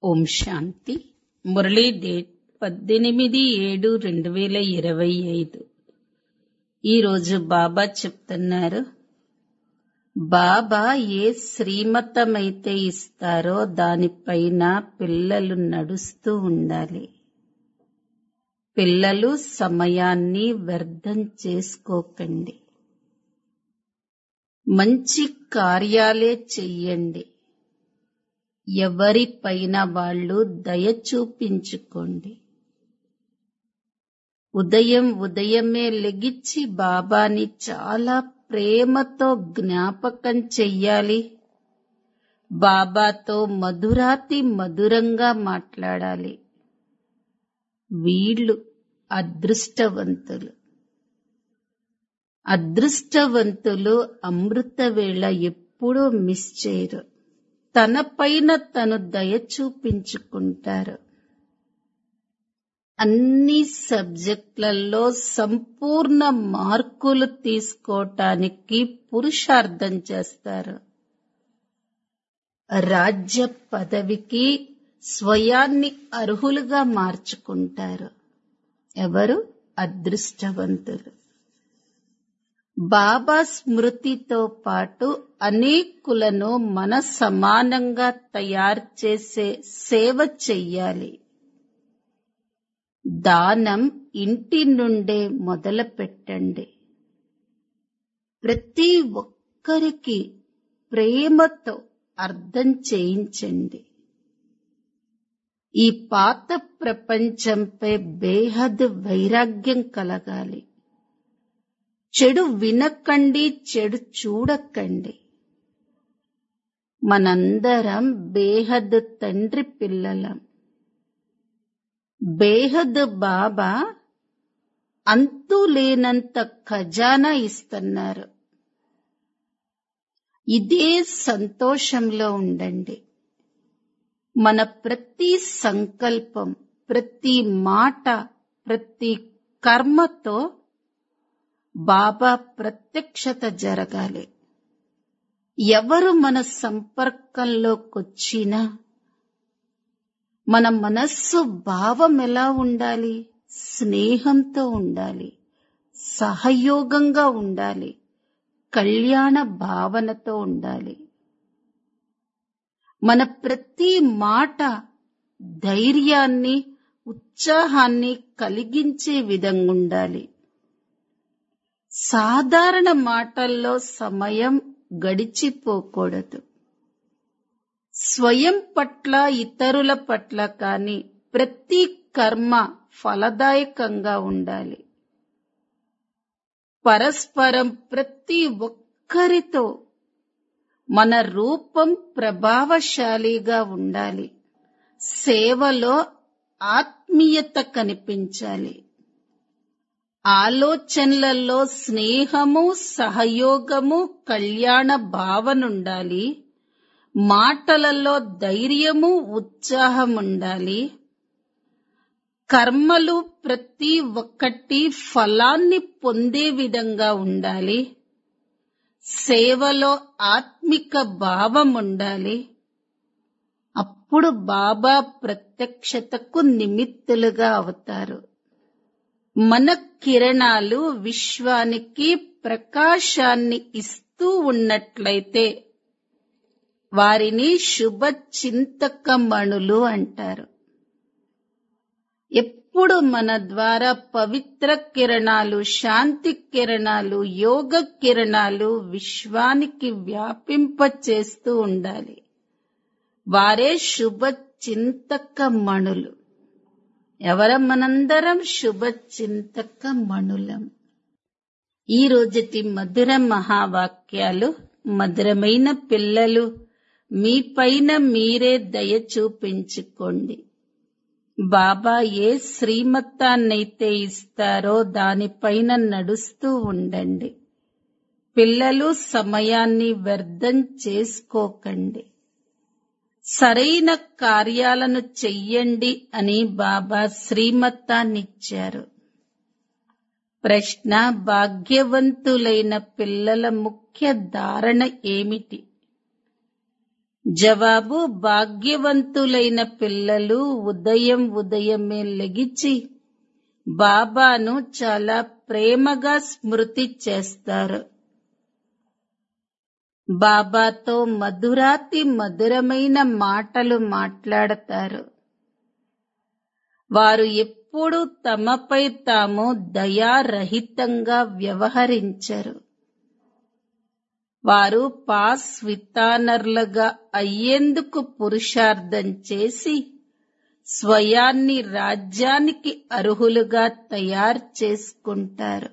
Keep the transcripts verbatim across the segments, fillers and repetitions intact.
ఓం శాంతి. Murali date పద్దెనిమిది ఏడు రెండు వేల ఇరవై ఐదు. ఈరోజు బాబా చెప్తున్నారు, బాబా ఏ శ్రీమతమైతే ఇస్తారో దానిపైన పిల్లలు నడుస్తూ ఉండాలి. పిల్లలు సమయాన్ని వ్యర్థం చేసుకోకండి. మంచి కార్యాలే చెయ్యండి. ఎవరిపైన వాళ్ళు దయ చూపించుకోండి. ఉదయం ఉదయమే లెగిచ్చి బాబాని చాలా ప్రేమతో జ్ఞాపకం చెయ్యాలి. బాబాతో మధురాతి మధురంగా మాట్లాడాలి. వీళ్ళు అదృష్టవంతులు. అదృష్టవంతులు అమృత వేళ ఎప్పుడూ మిస్ చేయరు. తన పైన తను దయ చూపించుకుంటారు. అన్ని సబ్జెక్టులలో సంపూర్ణ మార్కులు తీసుకోవటానికి పురుషార్థం చేస్తారు. రాజ్య పదవికి స్వయాన్ని అర్హులుగా మార్చుకుంటారు. ఎవరు? అదృష్టవంతులు. బాబా స్మృతితో పాటు అనేకులను మన సమానంగా తయారు చేసే సేవ చెయ్యాలి. దానం ఇంటి నుండే మొదలు పెట్టండి. ప్రతి ఒక్కరికి ప్రేమతో అర్థం చేయించండి. ఈ పాత ప్రపంచంపై బేహద్ వైరాగ్యం కలగాలి. చెడు వినకండి, చెడు చూడకండి. మనందరం బేహద్ తండ్రి పిల్లలం. బేహద్ బాబా అంతులేనంత ఖజానా ఇస్తున్నారు. ఇదే సంతోషంలో ఉండండి. మన ప్రతి సంకల్పం, ప్రతి మాట, ప్రతి కర్మతో బాబా ప్రత్యక్షత జరగాలి. ఎవరు మన సంపర్కంలోకొచ్చినా మన మనస్సు భావం ఎలా ఉండాలి? స్నేహంతో ఉండాలి, సహయోగంగా ఉండాలి, కళ్యాణ భావనతో ఉండాలి. మన ప్రతి మాట ధైర్యాన్ని, ఉత్సాహాన్ని కలిగించే విధంగా ఉండాలి. సాధారణ మాటల్లో సమయం గడిచిపోకూడదు. స్వయం పట్ల, ఇతరుల పట్ల కానీ ప్రతి కర్మ ఫలదాయకంగా ఉండాలి. పరస్పరం ప్రతి ఒక్కరితో మన రూపం ప్రభావశాలిగా ఉండాలి. సేవలో ఆత్మీయత కనిపించాలి. ఆలోచనలలో స్నేహము, సహయోగము, కళ్యాణ భావనుండాలి. మాటలలో ధైర్యము, ఉత్సాహం ఉండాలి. కర్మలు ప్రతి ఒక్కటి ఫలాన్ని పొందే విధంగా ఉండాలి. సేవలో ఆత్మిక భావం ఉండాలి. అప్పుడు బాబా ప్రత్యక్షతకు నిమిత్తులుగా అవుతారు. మన కిరణాలు విశ్వానికి ప్రకాశాన్ని ఇస్తూ ఉన్నట్లయితే వారిని శుభ చింతకమణులు అంటారు. ఎప్పుడు మన ద్వారా పవిత్ర కిరణాలు, శాంతి కిరణాలు, యోగ కిరణాలు విశ్వానికి వ్యాపింపచేస్తూ ఉండాలి. వారే శుభ చింతకమణులు. ఎవరం? మనందరం శుభ చింతక మణులం. ఈ రోజుటి మధుర మహావాక్యాలు. మధురమైన పిల్లలు, మీ పైన మీరే దయ చూపించుకోండి. బాబా ఏ శ్రీమతాన్నైతే ఇస్తారో దానిపైన నడుస్తూ ఉండండి. పిల్లలు, సమయాన్ని వ్యర్థం చేసుకోకండి. సరైన కార్యాలను చెయ్యండి అని బాబా శ్రీమతాన్నిచ్చారు. ప్రశ్న: భాగ్యవంతులైన పిల్లల ముఖ్య ధారణ ఏమిటి? జవాబు: భాగ్యవంతులైన పిల్లలు ఉదయం ఉదయమే లెగిచి బాబాను చాలా ప్రేమగా స్మృతి చేస్తారు. బాబాతో మధురాతి మధురమైన మాటలు మాట్లాడతారు. వారు ఎప్పుడూ తమపై తాము దయారహితంగా వ్యవహరించరు. వారు పాస్ వితానర్లుగా అయ్యేందుకు పురుషార్థం చేసి స్వయాన్ని రాజ్యానికి అర్హులుగా తయారు చేసుకుంటారు.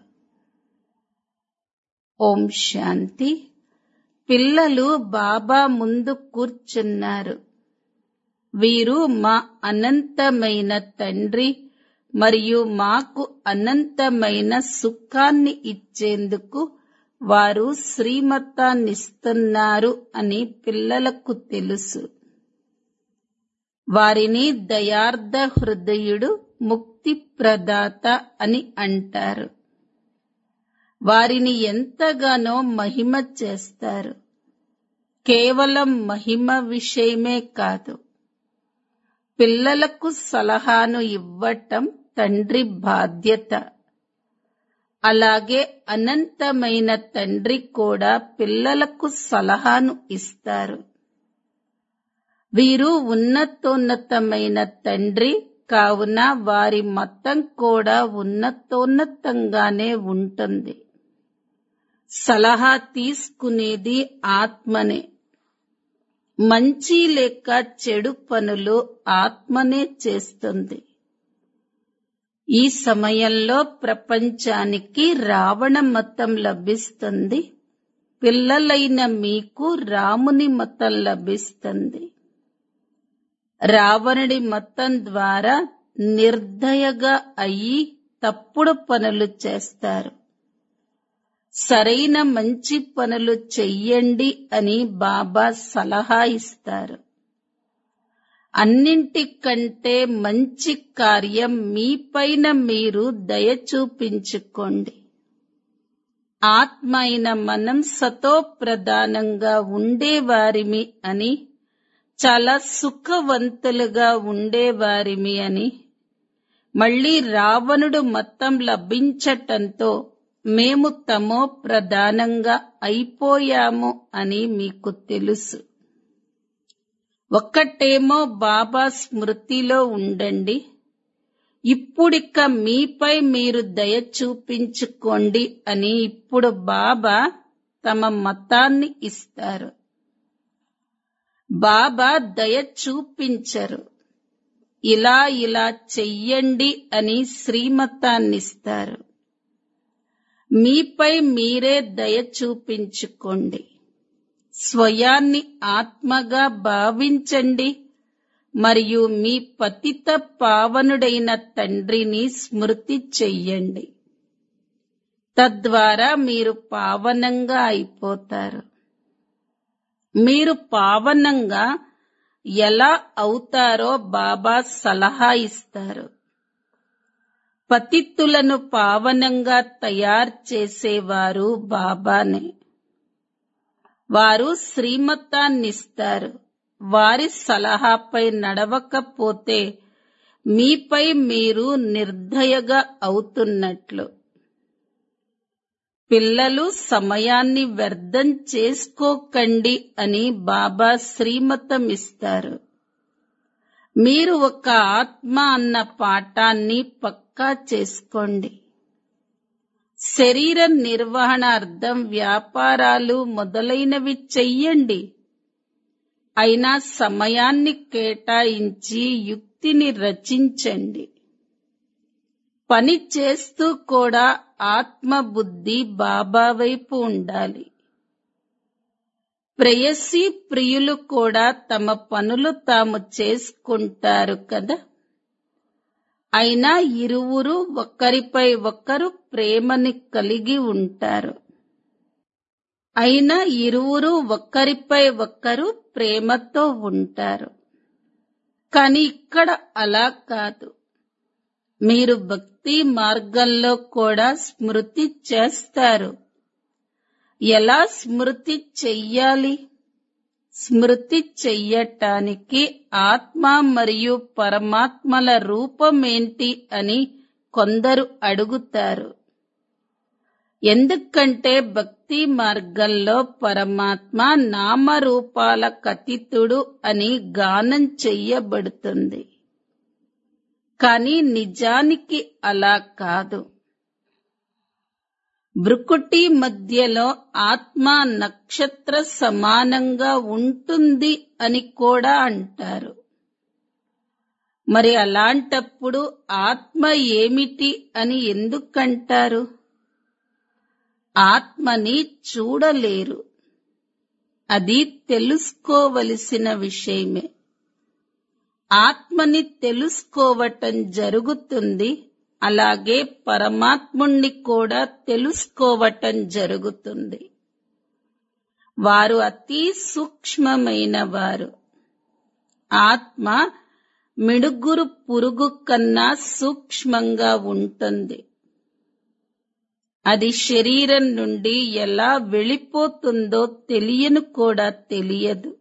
ఓం శాంతి. పిల్లలు బాబా ముందు కూర్చున్నారు. వీరు మా అనంతమైన తండ్రి మరియు మాకు అనంతమైన సుఖాన్ని ఇచ్చేందుకు వారు శ్రీమతాన్నిస్తున్నారు అని పిల్లలకు తెలుసు. వారిని దయార్థ హృదయుడు, ముక్తి ప్రదాత అని అంటారు. వారిని ఎంతగానో మహిమ చేస్తారు. కేవలం మహిమ విషయమే కాదు, పిల్లలకు సలహాను ఇవ్వటం తండ్రి బాధ్యత. అలాగే అనంతమైన తండ్రి కూడా పిల్లలకు సలహాను ఇస్తారు. వీరు ఉన్నతోన్నతమైన తండ్రి కావున వారి మతం కూడా ఉన్నతోన్నతంగానే ఉంటుంది. సలహా తీసుకునేది ఆత్మనే. మంచి లేక చెడు పనులు ఆత్మనే చేస్తుంది. ఈ సమయంలో ప్రపంచానికి రావణ మతం లభిస్తుంది. పిల్లలైన మీకు రాముని మతం లభిస్తుంది. రావణుడి మతం ద్వారా నిర్దయగా అయ్యి తప్పుడు పనులు చేస్తారు. సరైన మంచి పనులు చెయ్యండి అని బాబా సలహా ఇస్తారు. అన్నింటికంటే మంచి కార్యం మీపైన మీరు దయ చూపించుకోండి. ఆత్మ అయిన మనం సతో ప్రధానంగా ఉండేవారిమి అని, చాలా సుఖవంతులుగా ఉండేవారిమి అని, మళ్లీ రావణుడు మతం లభించటంతో మేము తమో ప్రధానంగా అయిపోయాము అని మీకు తెలుసు. ఒక్కటేమో బాబా స్మృతిలో ఉండండి. ఇప్పుడిక మీపై మీరు దయ చూపించుకోండి అని ఇప్పుడు బాబా తమ మతాన్ని ఇస్తారు. బాబా దయ చూపించరు. ఇలా ఇలా చెయ్యండి అని శ్రీమతాన్నిస్తారు. మీపై మీరే దయ చూపించుకోండి. స్వయాన్ని ఆత్మగా భావించండి మరియు మీ పతిత పావనుడైన తండ్రిని స్మృతి చెయ్యండి. తద్వారా మీరు పావనంగా అయిపోతారు. మీరు పావనంగా ఎలా అవుతారో బాబా సలహా ఇస్తారు. పతితులను పావనంగా తయారు చేసేవారు బాబానే. వారు శ్రీమతాన్నిస్తారు. వారి సలహాపై నడవకపోతే మీపై మీరు నిర్దయగా అవుతున్నట్లు. పిల్లలు సమయాన్ని వ్యర్థం చేసుకోకండి అని బాబా శ్రీమతం ఇస్తారు. మీరు ఒక ఆత్మ అన్న పాఠాన్ని పక్కా చేసుకోండి. శరీర నిర్వహణార్థం వ్యాపారాలు మొదలైనవి చెయ్యండి. అయినా సమయాన్ని కేటాయించి యుక్తిని రచించండి. పని చేస్తూ కూడా ఆత్మ బుద్ధి బాబా వైపు ఉండాలి. ప్రేయసీ ప్రియులు కూడా తమ పనులు తాము చేసుకుంటారు కదా. అయినా ఇరువురు ఒకరిపై ఒకరు ప్రేమని కలిగి ఉంటారు. అయినా ఇరువురు ఒకరిపై ఒకరు ప్రేమతో ఉంటారు. కాని ఇక్కడ అలా కాదు. మీరు భక్తి మార్గంలో కూడా స్మృతి చేస్తారు. ఎలా స్మృతి చెయ్యాలి? స్మృతి చెయ్యటానికి ఆత్మ మరియు పరమాత్మల రూపమేంటి అని కొందరు అడుగుతారు. ఎందుకంటే భక్తి మార్గంలో పరమాత్మ నామరూపాల కతితుడు అని గానం చెయ్యబడుతుంది. కానీ నిజానికి అలా కాదు. భృకుటి మధ్యలో ఆత్మ నక్షత్ర సమానంగా ఉంటుంది అని కూడా అంటారు. మరి అలాంటప్పుడు ఆత్మ ఏమిటి అని ఎందుకంటారు? ఆత్మని చూడలేరు. అది తెలుసుకోవలసిన విషయమే. ఆత్మని తెలుసుకోవటం జరుగుతుంది. అలాగే పరమాత్ముణ్ణి కూడా తెలుసుకోవటం జరుగుతుంది. వారు అతి సూక్ష్మమైన వారు. ఆత్మ మిడుగురు పురుగు కన్నా సూక్ష్మంగా ఉంటుంది. అది శరీరం నుండి ఎలా వెళ్ళిపోతుందో తెలియను కూడా తెలియదు.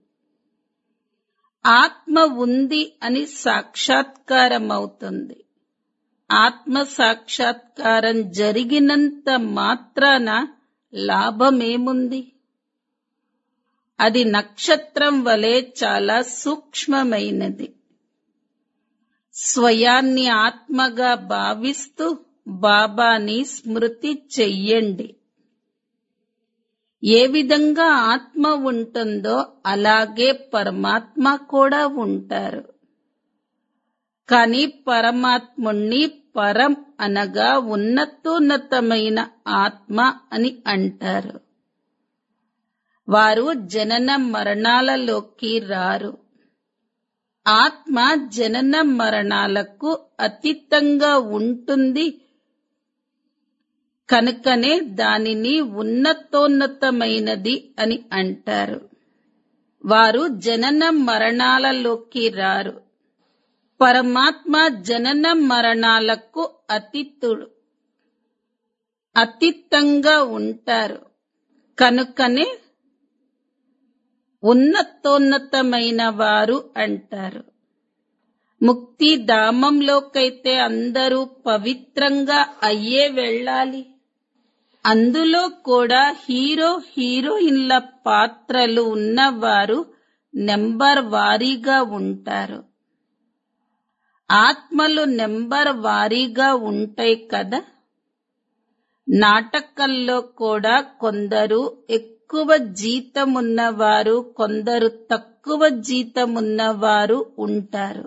ఆత్మ ఉంది అని సాక్షాత్కారమవుతుంది. ఆత్మ సాక్షాత్కారం జరిగినంత మాత్రాన లాభమేముంది? అది నక్షత్రం వలె చాలా సూక్ష్మమైనది. స్వయాన్ని ఆత్మగా భావిస్తూ బాబాని స్మృతి చెయ్యండి. ఏ విధంగా ఆత్మ ఉంటుందో అలాగే పరమాత్మ కూడా ఉంటారు. కాని పరమాత్ముణ్ణి పరం అనగా ఉన్నతోన్నతమైన ఆత్మ అని అంటారు. వారు జనన మరణాలలోకి రారు. ఆత్మ జనన మరణాలకు అతీతంగా ఉంటుంది కనుకనే దానిని ఉన్నతోన్నతమైనది అని అంటారు. వారు జనన మరణాలలోకి రారు. పరమాత్మ జనన మరణాలకు అతీతుడు, అతీతంగా ఉంటారు కనుకనే ఉన్నతోన్నతమైన వారు అంటారు. ముక్తి ధామంలోకైతే అందరూ పవిత్రంగా అయ్యే వెళ్ళాలి. అందులో కూడా హీరో హీరోయిన్ల పాత్రలు ఉన్నవారు నెంబర్ వారీగా ఉంటారు. ఆత్మలు నెంబర్ వారీగా ఉంటాయి కదా. నాటకంలో కూడా కొందరు ఎక్కువ జీతమున్నవారు, కొందరు తక్కువ జీతమున్నవారు ఉంటారు.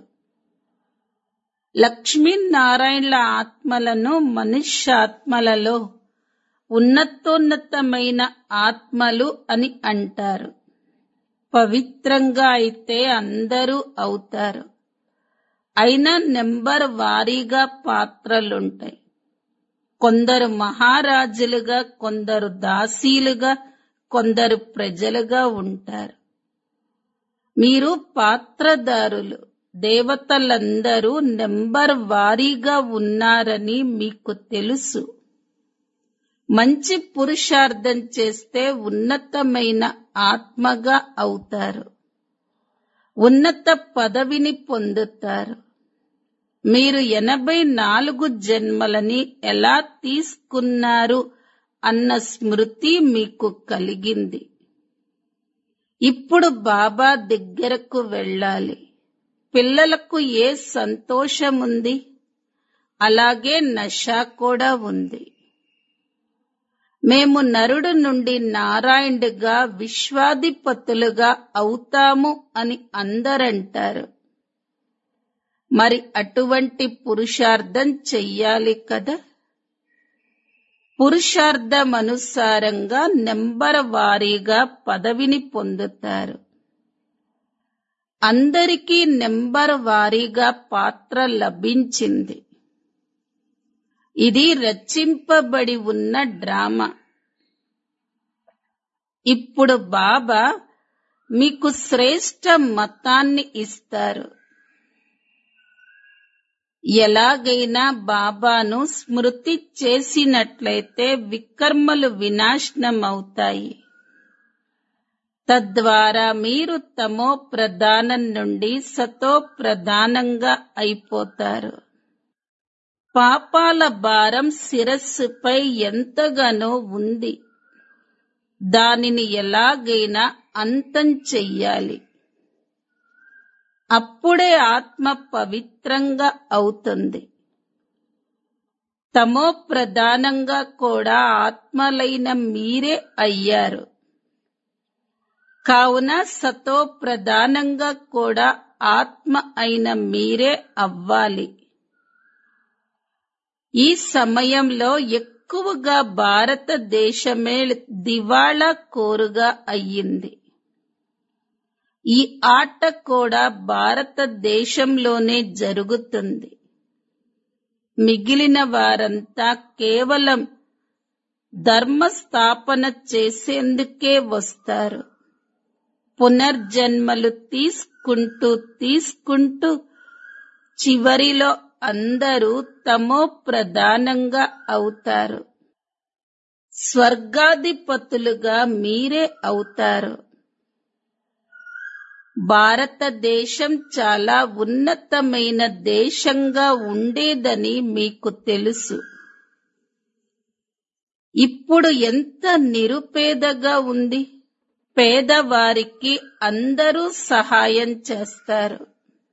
లక్ష్మీనారాయణల ఆత్మలను మనుష్యాత్మలలో ఉన్నతోన్నతమైన ఆత్మలు అని అంటారు. పవిత్రంగా అయితే అందరూ అవుతారు. అయినా నెంబర్ వారీగా పాత్రలుంటాయి. కొందరు మహారాజులుగా, కొందరు దాసీలుగా, కొందరు ప్రజలుగా ఉంటారు. మీరు పాత్రదారులు. దేవతలందరూ నెంబర్ వారీగా ఉన్నారని మీకు తెలుసు. మంచి పురుషార్థం చేస్తే ఉన్నతమైన ఆత్మగా అవుతారు. ఉన్నత పదవిని పొందుతారు. మీరు ఎనభై నాలుగు జన్మలని ఎలా తీసుకున్నారు అన్న స్మృతి మీకు కలిగింది. ఇప్పుడు బాబా దగ్గరకు వెళ్ళాలి. పిల్లలకు ఏ సంతోషముంది, అలాగే నశ కూడా ఉంది. మేము నరుడు నుండి నారాయణుడిగా విశ్వాధిపతులుగా అవుతాము అని అందరంటారు. మరి అటువంటి పురుషార్థం చెయ్యాలి కదా. పురుషార్థమనుసారంగా నెంబర్ వారీగా పదవిని పొందుతారు. అందరికీ నెంబర్ వారీగా పాత్ర లభించింది. ఇది రచింపబడి ఉన్న డ్రామా. ఇప్పుడు బాబా మీకు శ్రేష్ఠ మతాన్ని ఇస్తారు. ఎలాగైనా బాబాను స్మృతి చేసినట్లయితే వికర్మలు వినాశనమవుతాయి. తద్వారా మీరు తమో ప్రధానం నుండి సతో ప్రధానంగా అయిపోతారు. పాపాల భారం శిరస్సుపై ఎంతగానో ఉంది. దానిని ఎలాగైనా అంతం చెయ్యాలి. అప్పుడే ఆత్మ పవిత్రంగా అవుతుంది. తమో ప్రధానంగా కూడా ఆత్మలైన మీరే అయ్యారు. కావున సతో ప్రధానంగా కూడా ఆత్మ అయిన మీరే అవ్వాలి. ఈ సమయంలో ఎక్కువగా భారతదేశమే దివాళా కోరుగా అయ్యింది. ఈ ఆట కూడా భారతదేశంలోనే జరుగుతుంది. మిగిలిన వారంతా కేవలం ధర్మస్థాపన చేసేందుకే వస్తారు. పునర్జన్మలు తీసుకుంటూ తీసుకుంటూ చివరిలో అందరూ తమో ప్రధానంగా అవుతారు. స్వర్గాధిపతులుగా మీరే అవుతారు. భారతదేశం చాలా ఉన్నతమైన దేశంగా ఉండేదని మీకు తెలుసు. ఇప్పుడు ఎంత నిరుపేదగా ఉంది. పేదవారికి అందరూ సహాయం చేస్తారు.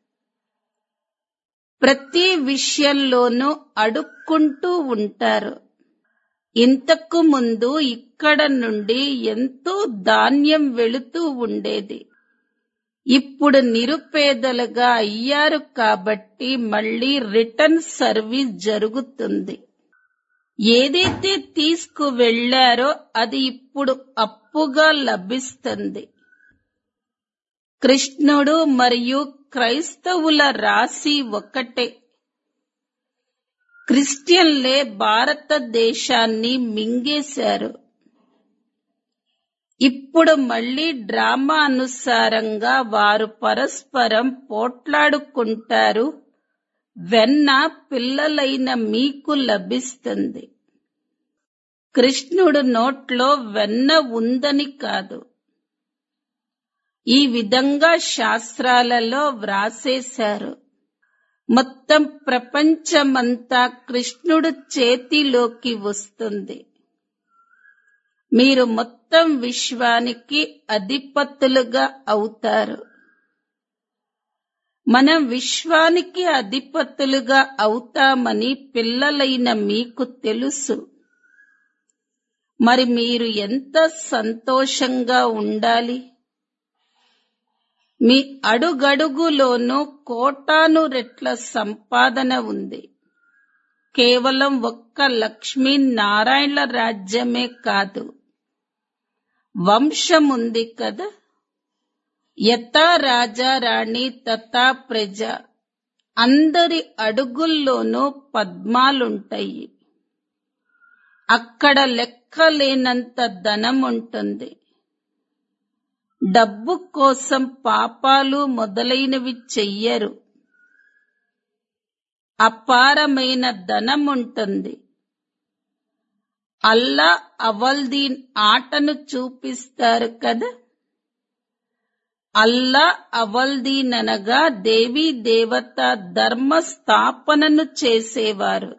ప్రతి విషయంలోనూ అడుక్కుంటూ ఉంటారు. ఇంతకు ముందు ఇక్కడ నుండి ఎంతో ధాన్యం వెళుతూ ఉండేది. ఇప్పుడు నిరుపేదలుగా అయ్యారు కాబట్టి మళ్ళీ రిటర్న్ సర్వీస్ జరుగుతుంది. ఏదైతే తీసుకువెళ్లారో అది ఇప్పుడు అప్పుగా లభిస్తుంది. కృష్ణుడు మరియు క్రైస్తవుల రాశి ఒకటే. క్రిస్టియన్లే భారతదేశాన్ని మింగేశారు. ఇప్పుడు మళ్ళీ డ్రామా అనుసారంగా వారు పరస్పరం పోట్లాడుకుంటారు. వెన్న పిల్లలైన మీకు లభిస్తుంది. కృష్ణుడు నోట్లో వెన్న ఉందని కాదు. ఈ విధంగా శాస్త్రాలలో వ్రాసేశారు. మొత్తం ప్రపంచమంతా కృష్ణుడు చేతిలోకి వస్తుంది. మీరు మొత్తం విశ్వానికి అధిపతులుగా అవుతారు. మనం విశ్వానికి అధిపతులుగా అవుతామని పిల్లలైన మీకు తెలుసు. మరి మీరు ఎంత సంతోషంగా ఉండాలి. మీ అడుగడుగులోనూ కోటాను రెట్ల సంపాదన ఉంది. కేవలం ఒక్క లక్ష్మీ నారాయణల రాజ్యమే కాదు, వంశముంది కదా. యథా రాజా రాణి తథా ప్రజ, అందరి అడుగుల్లోనూ పద్మాలుంటాయి. అక్కడ లెక్కలేనంత ధనం ఉంటుంది. డబ్బు కోసం పాపాలు మొదలైనవి చెయ్యరు. అపారమైన ధనం ఉంటుంది. అల్లా అవల్దీన్ ఆటను చూపిస్తారు కదా. అల్లా అవల్దీన్ అనగా దేవీ దేవత ధర్మ స్థాపనను చేసేవారు.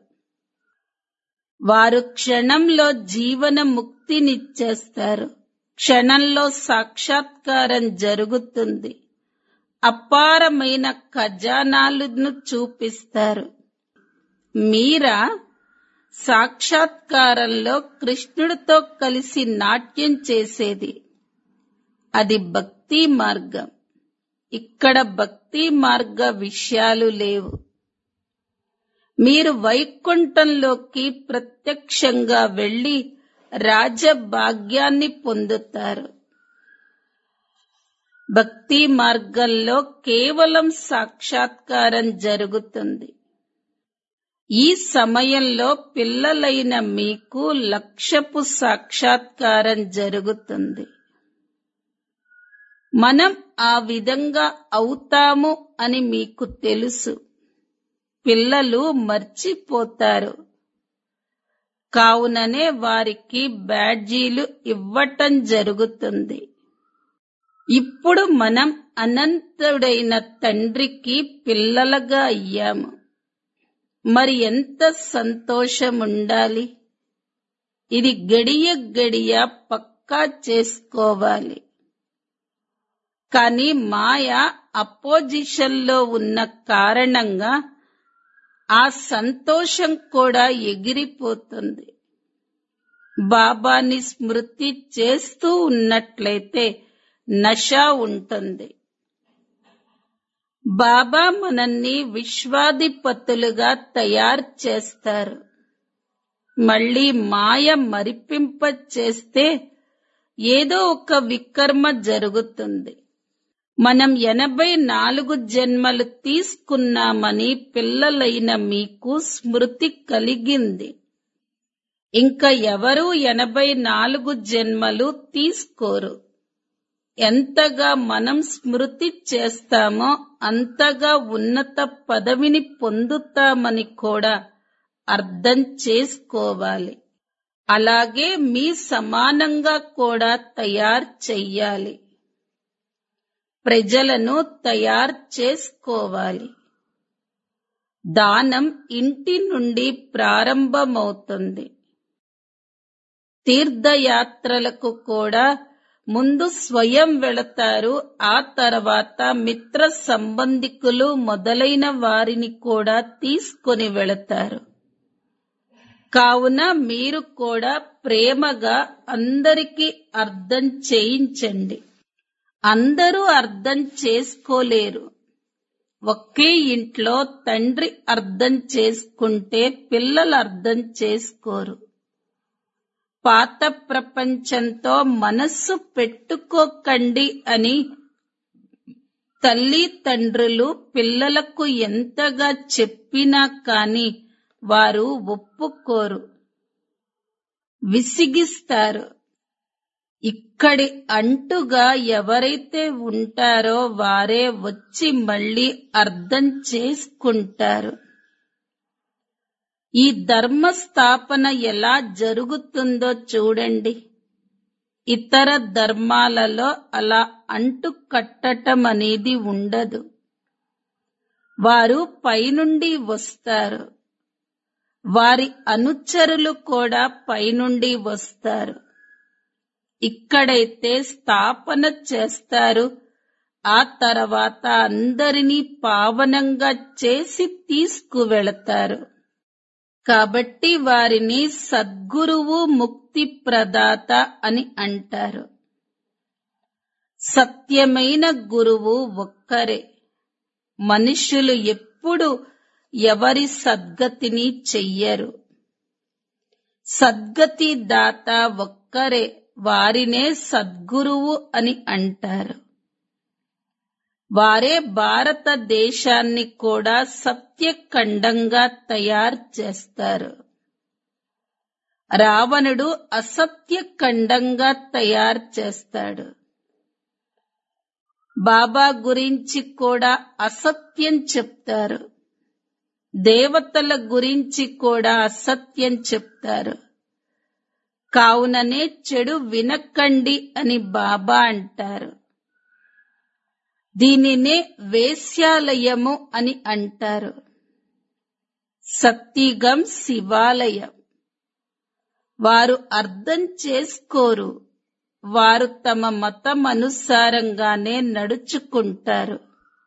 వారు క్షణంలో జీవన ముక్తినిచ్చేస్తారు. క్షణంలో సాక్షాత్కారం జరుగుతుంది. అపారమైన ఖజానాలను చూపిస్తారు. మీరా సాక్షాత్కారంలో కృష్ణుడితో కలిసి నాట్యం చేసేది. అది భక్తి మార్గం. ఇక్కడ భక్తి మార్గ విషయాలు లేవు. మీరు వైకుంఠంలోకి ప్రత్యక్షంగా వెళ్లి రాజభాగ్యాన్ని పొందుతారు. భక్తి మార్గంలో కేవలం సాక్షాత్కారం జరుగుతుంది. ఈ సమయంలో పిల్లలైన మీకు లక్ష్యపు సాక్షాత్కారం జరుగుతుంది. మనం ఆ విధంగా అవుతాము అని మీకు తెలుసు. పిల్లలు మర్చిపోతారు. కావుననే వారికి బ్యాడ్జీలు ఇవ్వటం జరుగుతుంది. ఇప్పుడు మనం అనంతుడైన తండ్రికి పిల్లలుగా అయ్యాము. మరి ఎంత సంతోషం ఉండాలి. ఇది గడియ గడియ పక్కా చేసుకోవాలి. కానీ మాయ అపోజిషన్ లో ఉన్న కారణంగా ఆ సంతోషం కూడా ఎగిరిపోతుంది. బాబాని స్మృతి చేస్తూ ఉన్నట్లయితే నశ ఉంటుంది. బాబా మనల్ని విశ్వాధిపతులుగా తయారు చేస్తారు. మళ్ళీ మాయ మరిపింప చేస్తే ఏదో ఒక వికర్మ జరుగుతుంది. మనం ఎనభై నాలుగు జన్మలు తీసుకున్నామని పిల్లలైన మీకు స్మృతి కలిగింది. ఇంకా ఎవరూ ఎనభై నాలుగు జన్మలు తీసుకోరు. ఎంతగా మనం స్మృతి చేస్తామో అంతగా ఉన్నత పదవిని పొందుతామని కూడా అర్థం చేసుకోవాలి. అలాగే మీ సమానంగా కూడా తయారు చెయ్యాలి. ప్రజలను తయారు చేసుకోవాలి. దానం ఇంటి నుండి ప్రారంభమవుతుంది. తీర్థయాత్రలకు కూడా ముందు స్వయం వెళతారు. ఆ తర్వాత మిత్ర సంబంధికులు మొదలైన వారిని కూడా తీసుకొని వెళతారు. కావున మీరు కూడా ప్రేమగా అందరికీ అర్థం చేయించండి. అందరూ అర్థం చేసుకోలేరు. ఒకే ఇంట్లో తండ్రి అర్థం చేసుకుంటే పిల్లలు అర్థం చేసుకోరు. పాత ప్రపంచంతో మనస్సు పెట్టుకోకండి అని తల్లి తండ్రులు పిల్లలకు ఎంతగా చెప్పినా కాని వారు ఒప్పుకోరు, విసిగిస్తారు. ఇక్కడి అంటుగా ఎవరైతే ఉంటారో వారే వచ్చి మళ్ళీ అర్థం చేసుకుంటారు. ఈ ధర్మ స్థాపన ఎలా జరుగుతుందో చూడండి. ఇతర ధర్మాలలో అలా అంటు కట్టటం అనేది ఉండదు. వారు పైనుండి వస్తారు. వారి అనుచరులు కూడా పైనుండి వస్తారు. ఇక్కడైతే స్థాపన చేస్తారు. ఆ తర్వాత అందరినీ పావనంగా చేసి తీసుకువెళతారు. కాబట్టి వారిని సద్గురువు, ముక్తి ప్రదాత అని అంటారు. సత్యమైన గురువు ఒక్కరే. మనుష్యులు ఎప్పుడు ఎవరి సద్గతిని చెయ్యరు. సద్గతి దాత ఒక్కరే. వారినే సద్గురువు అని అంటారు. వారే భారతదేశాన్ని కూడా సత్యఖండంగా తయారు చేస్తారు. రావణుడు అసత్యఖండంగా తయారు చేస్తాడు. బాబా గురించి కూడా అసత్యం చెప్తారు. దేవతల గురించి కూడా అసత్యం చెప్తారు. కావుననే చెడు వినకండి అని బాబా అంటారు. దీనినే వేశ్యాలయము అని అంటారు. సత్యుగం శివాలయం. వారు అర్థం చేసుకోరు. వారు తమ మతం అనుసారంగానే నడుచుకుంటారు.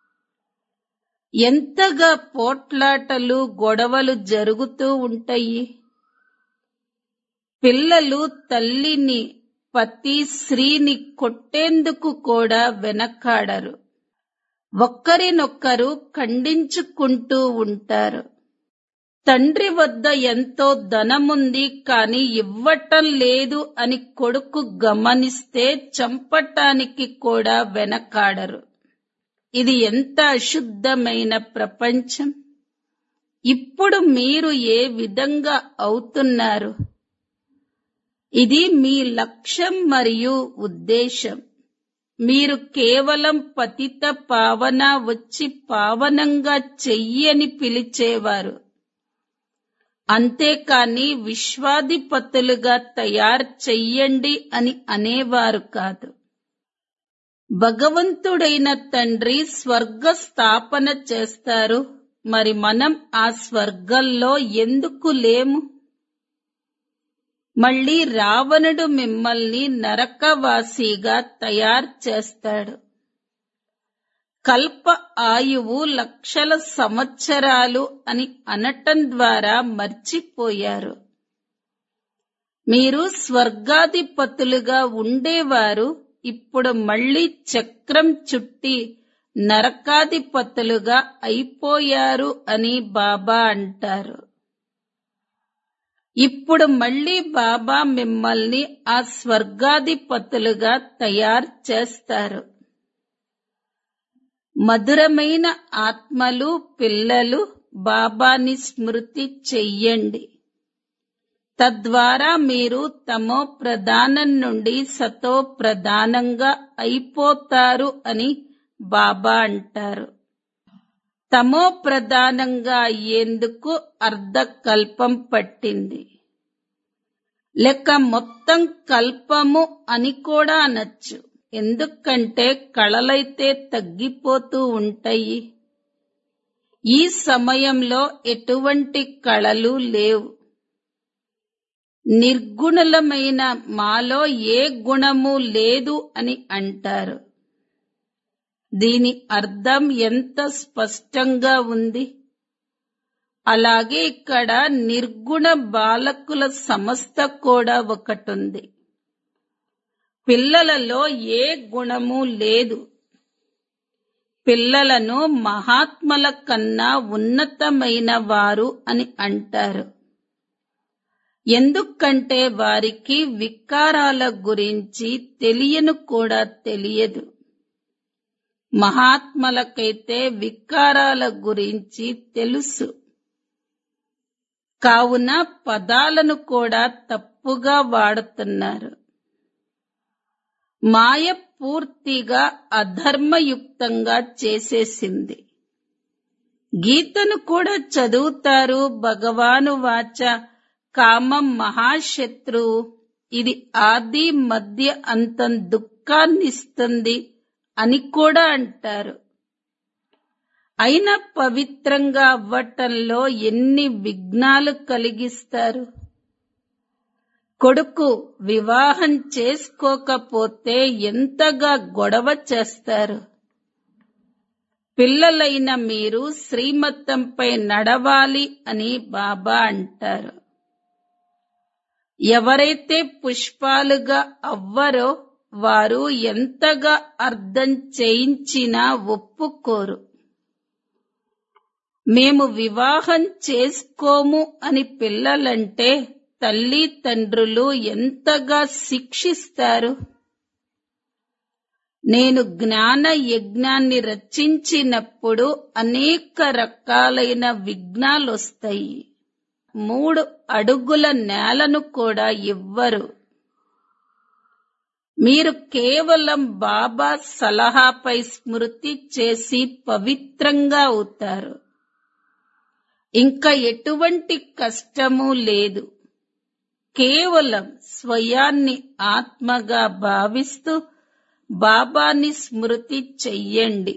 ఎంతగా పోట్లాటలు, గొడవలు జరుగుతూ ఉంటాయి. పిల్లలు తల్లిని, పతి, స్త్రీని కొట్టేందుకు కూడా వెనకాడరు. ఒక్కరినొక్కరు ఖండించుకుంటూ ఉంటారు. తండ్రి వద్ద ఎంతో ధనముంది కాని ఇవ్వటం లేదు అని కొడుకు గమనిస్తే చంపటానికి కూడా వెనకాడరు. ఇది ఎంత అశుద్ధమైన ప్రపంచం. ఇప్పుడు మీరు ఏ విధంగా అవుతున్నారు? ఇది మీ లక్ష్యం మరియు ఉద్దేశం. మీరు కేవలం పతిత పావన వచ్చి పావనంగా చెయ్యి అని పిలిచేవారు. అంతేకాని విశ్వాధిపతులుగా తయారు చెయ్యండి అని అనేవారు కాదు. భగవంతుడైన తండ్రి స్వర్గ స్థాపన చేస్తారు. మరి మనం ఆ స్వర్గంలో ఎందుకు లేము? మళ్ళీ రావణుడు మిమ్మల్ని నరకవాసిగా తయారు చేస్తాడు. కల్ప ఆయువు లక్షల సంవత్సరాలు అని అనటం ద్వారా మర్చిపోయారు. మీరు స్వర్గాధిపతులుగా ఉండేవారు, ఇప్పుడు మళ్ళీ చక్రం చుట్టి నరకాధిపతులుగా అయిపోయారు అని బాబా అంటారు. ఇప్పుడు మళ్ళీ బాబా మిమ్మల్ని ఆ స్వర్గాధిపతులుగా తయారు చేస్తారు. మధురమైన ఆత్మలు పిల్లలు బాబాని స్మృతి చెయ్యండి. తద్వారా మీరు తమో ప్రధానం నుండి సతో ప్రధానంగా అయిపోతారు అని బాబా అంటారు. తమో ప్రధానంగా అయ్యేందుకు అర్ధకల్పం పట్టింది, లేక మొత్తం కల్పము అని కూడా అనొచ్చు. ఎందుకంటే కళలైతే తగ్గిపోతూ ఉంటాయి. ఈ సమయంలో ఎటువంటి కళలు లేవు. నిర్గుణలమైన మాలో ఏ గుణము లేదు అని అంటారు. దీని అర్థం ఎంత స్పష్టంగా ఉంది. అలాగే ఇక్కడ నిర్గుణ బాలకుల సంస్థ కూడా ఒకటుంది. పిల్లలలో ఏ గుణము లేదు. పిల్లలను మహాత్మల కన్నా ఉన్నతమైన వారు అని అంటారు. ఎందుకంటే వారికి వికారాల గురించి తెలియను కూడా తెలియదు. మహాత్మలకైతే వికారాల గురించి తెలుసు. కావున పదాలను కూడా తప్పుగా వాడుతున్నారు. మాయ పూర్తిగా అధర్మయుక్తంగా చేసేసింది. గీతను కూడా చదువుతారు. భగవాను వాచ కామం మహాశత్రువు, ఇది ఆది మధ్య అంతం దుఃఖాన్నిస్తుంది అని కూడా అంటారు. అయినా పవిత్రంగా అవ్వటంలో ఎన్ని విఘ్నాలు కలిగిస్తారు. కొడుకు వివాహం చేసుకోకపోతే ఎంతగా గొడవ చేస్తారు. పిల్లలైన మీరు శ్రీమతంపై నడవాలి అని బాబా అంటారు. ఎవరైతే పుష్పాలుగా అవ్వరో వారు ఎంతగా అర్థం చేయించినా ఒప్పుకోరు. మేము వివాహం చేసుకోము అని పిల్లలంటే తల్లి తండ్రులు ఎంతగా శిక్షిస్తారు. నేను జ్ఞాన యజ్ఞాన్ని రచించినప్పుడు అనేక రకాలైన విఘ్నాలొస్తాయి. మూడు అడుగుల నేలను కూడా ఇవ్వరు. మీరు కేవలం బాబా సలహాపై స్మృతి చేసి పవిత్రంగా అవుతారు. ఇంకా ఎటువంటి కష్టము లేదు. కేవలం స్వయాన్ని ఆత్మగా భావిస్తూ బాబాని స్మృతి చెయ్యండి.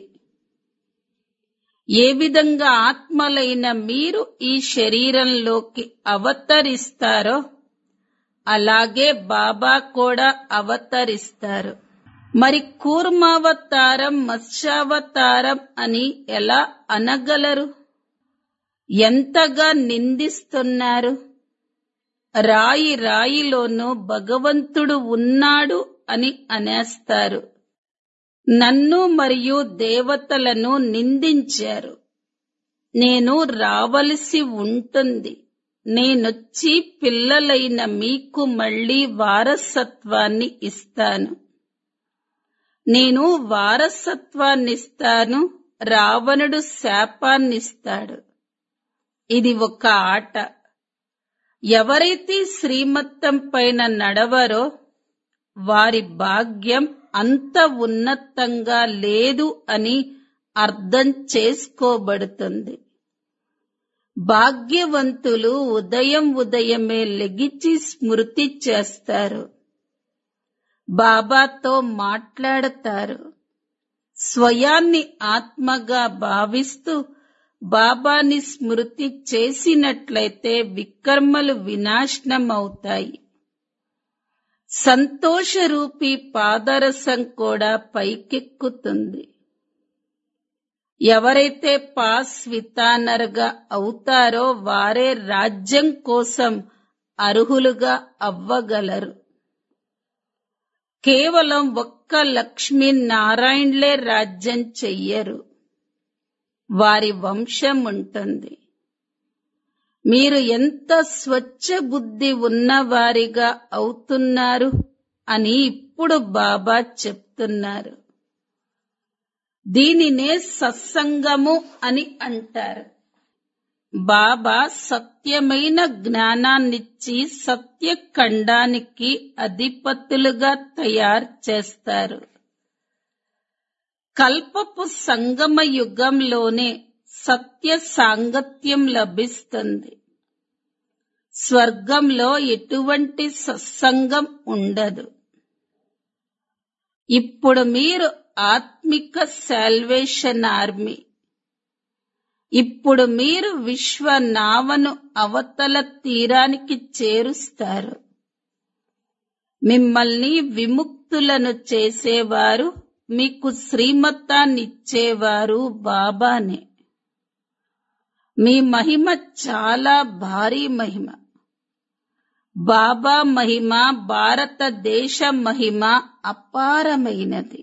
ఏ విధంగా ఆత్మలైన మీరు ఈ శరీరంలోకి అవతరిస్తారో అలాగే బాబా కూడా అవతరిస్తారు. మరి కూర్మావతారం మత్స్యావతారం అని ఎలా అనగలరు? ఎంతగా నిందిస్తున్నారు. రాయి రాయిలోనూ భగవంతుడు ఉన్నాడు అని అనేస్తారు. నన్ను మరియు దేవతలను నిందించారు. నేను రావలసి ఉంటుంది. నేనొచ్చి పిల్లలైన మీకు మళ్ళీ వారసత్వాన్ని ఇస్తాను. నేను వారసత్వాన్నిస్తాను. రావణుడు శాపాన్నిస్తాడు. ఇది ఒక ఆట. ఎవరైతే శ్రీమతం పైన నడవరో వారి భాగ్యం అంత ఉన్నతంగా లేదు అని అర్థం చేసుకోబడుతుంది. భాగ్యవంతులు ఉదయం ఉదయమే లెగిచి స్మృతి చేస్తారు. బాబాతో మాట్లాడతారు. స్వయాన్ని ఆత్మగా భావిస్తూ బాబాని స్మృతి చేసినట్లయితే వికర్మలు వినాశనమవుతాయి. సంతోషరూపీ పాదరసం కూడా పైకెక్కుతుంది. ఎవరైతే పాస్ వితానర్గా అవుతారో వారే రాజ్యం కోసం అర్హులుగా అవ్వగలరు. కేవలం ఒక్క లక్ష్మీనారాయణలే రాజ్యం చెయ్యరు, వారి వంశం ఉంటుంది. మీరు ఎంత స్వచ్ఛ బుద్ధి ఉన్నవారిగా అవుతున్నారు అని ఇప్పుడు బాబా చెప్తున్నారు. దీనినే సత్సంగము అని అంటారు. బాబా సత్యమైన జ్ఞానాన్నిచ్చి సత్యఖండానికి అధిపతులుగా తయారు చేస్తారు. కల్పపు సంగమ యుగంలోనే సత్య సాంగత్యం లభిస్తుంది. స్వర్గంలో ఎటువంటి సత్సంగం ఉండదు. ఇప్పుడు మీరు ఆత్మిక సాల్వేషన్ ఆర్మీ. ఇప్పుడు మీరు విశ్వ నావను అవతల తీరానికి చేరుస్తారు. మిమ్మల్ని విముక్తులను చేసేవారు, మీకు శ్రీమతాన్నిచ్చేవారు బాబానే. మీ మహిమ చాలా భారీ మహిమ. బాబా మహిమ, భారతదేశ మహిమ అపారమైనది.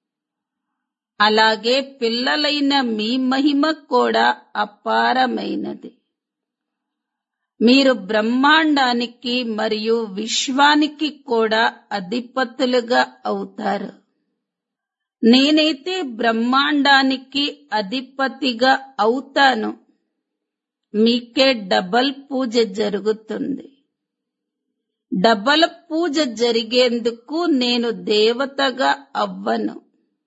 అలాగే పిల్లలైన మీ మహిమ కూడా అపారమైనది. మీరు బ్రహ్మాండానికి మరియు విశ్వానికి కూడా అధిపతులుగా అవుతారు. నేనైతే బ్రహ్మాండానికి అధిపతిగా అవుతాను. మీకే డబల్ పూజ జరుగుతుంది. డబల్ పూజ జరిగేందుకు నేను దేవతగా అవ్వను.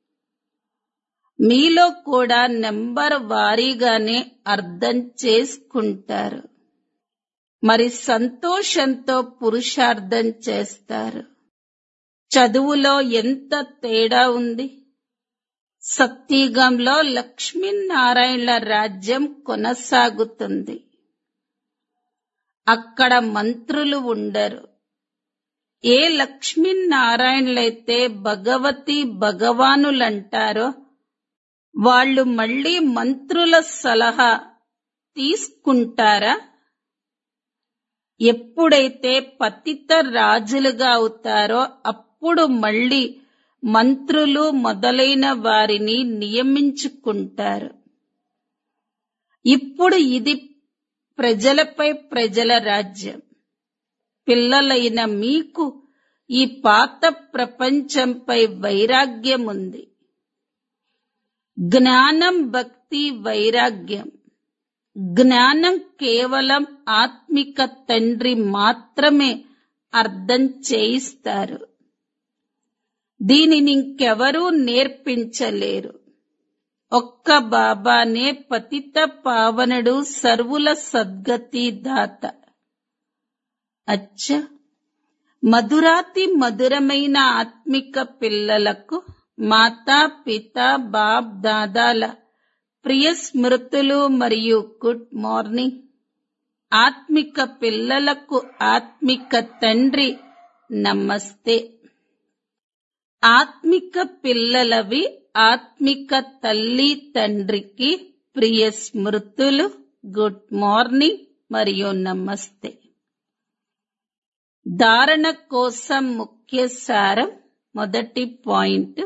మీలో కూడా నెంబర్ వారీగానే అర్థం చేసుకుంటారు. మరి సంతోషంతో పురుషార్థం చేస్తారు. చదువులో ఎంత తేడా ఉంది. సత్యుగంలో లక్ష్మీనారాయణల రాజ్యం కొనసాగుతుంది. అక్కడ మంత్రులు ఉండరు. ఏ లక్ష్మీనారాయణలైతే భగవతి భగవానులంటారో వాళ్ళు మళ్ళీ మంత్రుల సలహా తీసుకుంటారా? ఎప్పుడైతే పతిత రాజులుగా అవుతారో అప్పుడు మళ్ళీ మంత్రులు మొదలైన వారిని నియమించుకుంటారు. ఇప్పుడు ఇది ప్రజలపై ప్రజల రాజ్యం. పిల్లలైన మీకు ఈ పాత ప్రపంచంపై వైరాగ్యం ఉంది. జ్ఞానం, భక్తి, వైరాగ్యం. జ్ఞానం కేవలం ఆత్మిక తండ్రి మాత్రమే అర్థం చేయిస్తారు. దీనిని ఇంకెవరూ నేర్పించలేరు. ఒక్క బాబానే పతిత పావనుడు, సర్వుల సద్గతి దాత. అచ్చా, మధురాతి మధురమైన ఆత్మిక పిల్లలకు మాతా పిత బాప్ దాదాల ప్రియ స్మృతులు మరియు గుడ్ మార్నింగ్. ఆత్మిక పిల్లలకు ఆత్మిక తండ్రి నమస్తే. ఆత్మిక పిల్లలవి ఆత్మిక తల్లి తండ్రికి ప్రియ స్మృతులు, గుడ్ మార్నింగ్ మరియు నమస్తే. ధారణ కోసం ముఖ్య సారం. మొదటి పాయింట్,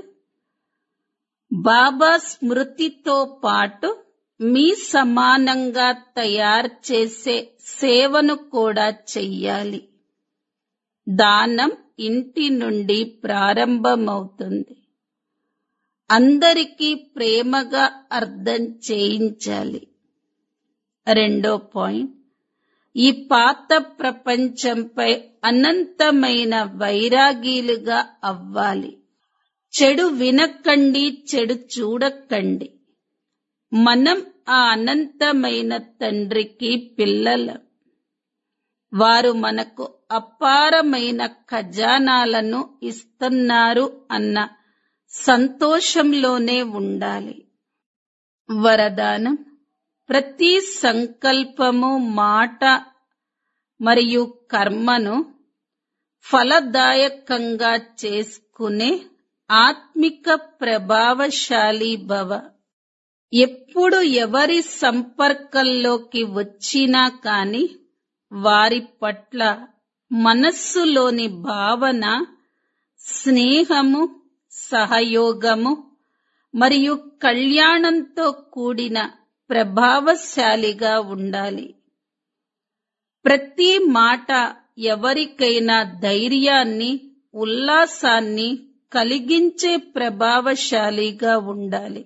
బాబా స్మృతితో పాటు మీ సమానంగా తయారు చేసే సేవను కూడా చెయ్యాలి. దానం ఇంటి నుండి ప్రారంభమవుతుంది. అందరికీ ప్రేమగా అర్థం చేయించాలి. రెండో పాయింట్, ఈ పాత ప్రపంచంపై అనంతమైన వైరాగీలుగా అవ్వాలి. చెడు వినకండి, చెడు చూడకండి. మనం ఆ అనంతమైన తండ్రికి పిల్లలం. వారు మనకు అపారమైన ఖజానాలను ఇస్తున్నారు అన్న సంతోషంలోనే ఉండాలి. వరదానం: ప్రతి సంకల్పము, మాట మరియు కర్మను ఫలదాయకంగా చేసుకునే ఆత్మిక ప్రభావశాలి భవ. ఎప్పుడు ఎవరి సంపర్కంలోకి వచ్చినా కాని వారి పట్ల మనస్సులోని భావన స్నేహము, సహయోగము మరియు కళ్యాణంతో కూడిన ప్రభావశాలిగా ఉండాలి. ప్రతి మాట ఎవరికైనా ధైర్యాన్ని, ఉల్లాసాన్ని కలిగించే ప్రభావశాలిగా ఉండాలి.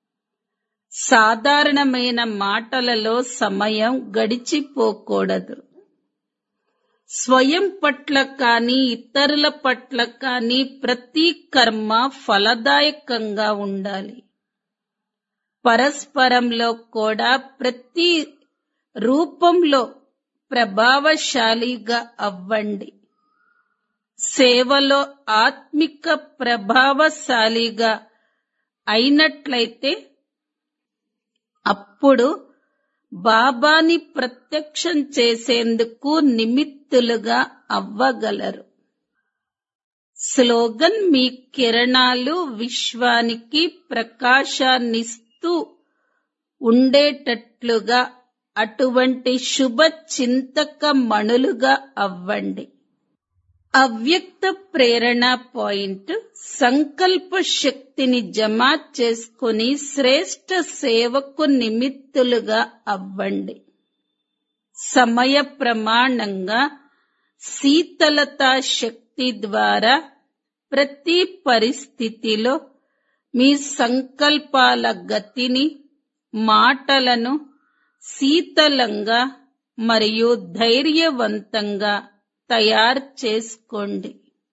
సాధారణమైన మాటలలో సమయం గడిచిపోకూడదు. స్వయం పట్ల కానీ ఇతరుల పట్ల కానీ ప్రతి కర్మ ఫలదాయకంగా ఉండాలి. పరస్పరంలో కూడా ప్రతి రూపంలో ప్రభావశాలిగా అవ్వండి. సేవలో ఆత్మిక ప్రభావశాలిగా అయినట్లయితే అప్పుడు బాబాని ప్రత్యక్షం చేసేందుకు నిమిత్తులుగా అవ్వగలరు. స్లోగన్: మీ కిరణాలు విశ్వానికి ప్రకాశాన్నిస్తూ ఉండేటట్లుగా అటువంటి శుభ చింతక మణులుగా అవ్వండి. అవ్యక్త ప్రేరణ పాయింట్: సంకల్ప శక్తిని జమ చేసుకుని శ్రేష్ఠ సేవకు నిమిత్తులుగా అవ్వండి. సమయ ప్రమాణంగా శీతలతా శక్తి ద్వారా ప్రతి పరిస్థితిలో మీ సంకల్పాల గతిని, మాటలను శీతలంగా మరియు ధైర్యవంతంగా తయారు చేసుకోండి.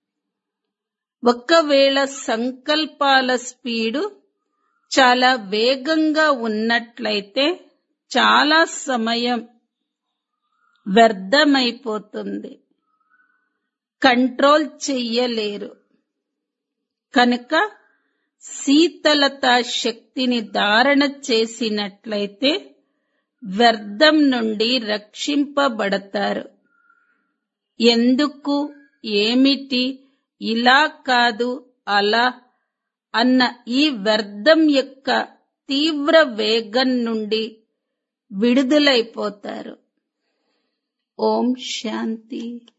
ఒకవేళ సంకల్పాల స్పీడు చాలా వేగంగా ఉన్నట్లయితే చాలా సమయం వ్యర్థమైపోతుంది. కంట్రోల్ చెయ్యలేరు. కనుక శీతలతా శక్తిని ధారణ చేసినట్లయితే వ్యర్థం నుండి రక్షింపబడతారు. ఎందుకు, ఏమిటి, ఇలా కాదు, అలా అన్న ఈ వ్యర్థం యొక్క తీవ్ర వేగం నుండి విడుదలైపోతారు. ఓం శాంతి.